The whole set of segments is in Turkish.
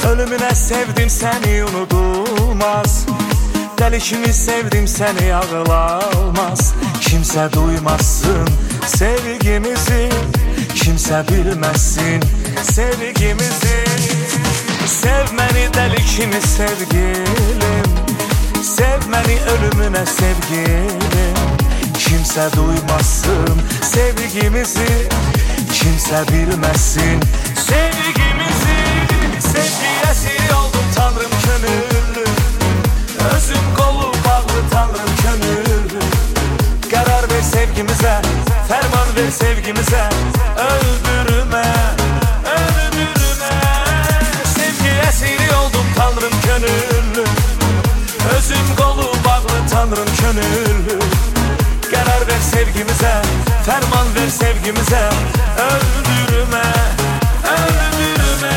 Ölümüne sevdim seni unutulmaz. Deli kimi sevdim seni ağlamaz. Kimse duymazsın sevgimizi, kimse bilmezsin sevgimizi. Sevmeni deli kimi sevgilim, sevmeni ölümüne sevgilim. Kimse duymazsın sevgimizi, kimse bilmezsin sevgimizi. Sevgi esiri oldum tanrım könüllü, özüm kolu bağlı tanrım könüllü. Karar ver sevgimize, ferman ver sevgimize, öldürme, öldürme. Sevgi esiri oldum tanrım könüllü, özüm kolu bağlı tanrım könüllü. Karar ver sevgimize, ferman ver sevgimize, öldürme, öldürme.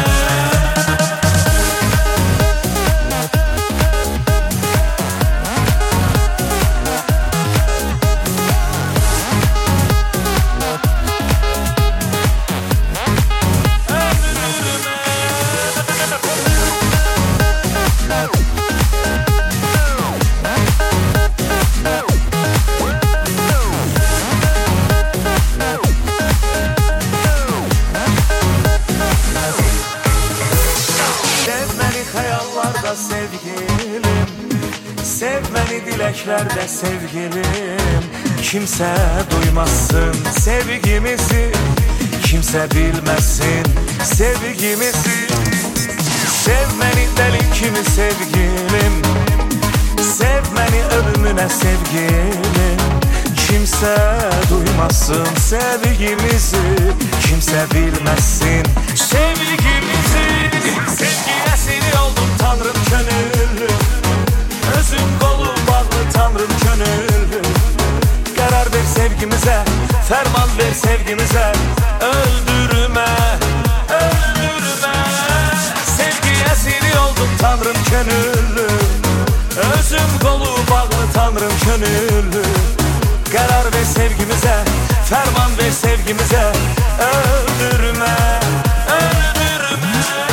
Sevgilim, sevmeni dileklerde sevgilim. Kimse duymazsın sevgimizi, kimse bilmezsin sevgimizi. Sevmeni deli kimi sevgilim, sevmeni ölümüne sevgilim. Kimse duymazsın sevgimizi, kimse bilmezsin sevgimizi. Sevgi esiri oldum tanrım könüllü, özüm kolu bağlı tanrım könüllü. Karar ver sevgimize, ferman ver sevgimize, öldürme, öldürme. Sevgi esiri oldum tanrım könüllü, özüm kolu bağlı tanrım könüllü. Karar ver sevgimize, ferman ver sevgimize, öldürme, öldürme.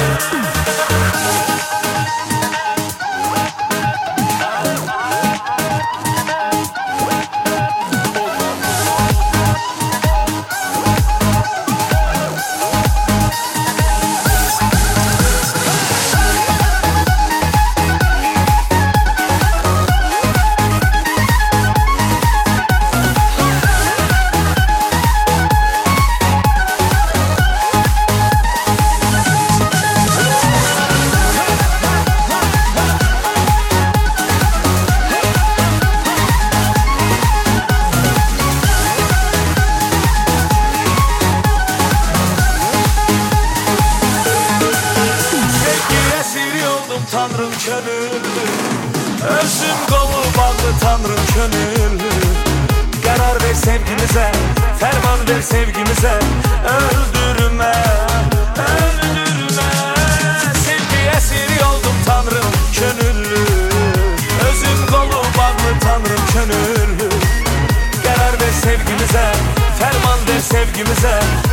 Tanrım könüllü, özüm kolu bağlı tanrım könüllü. Karar ver sevgimize, ferman ver sevgimize, öldürme, öldürme. Sevgi esiri oldum tanrım könüllü, özüm kolu bağlı tanrım könüllü. Karar ver sevgimize, ferman ver sevgimize,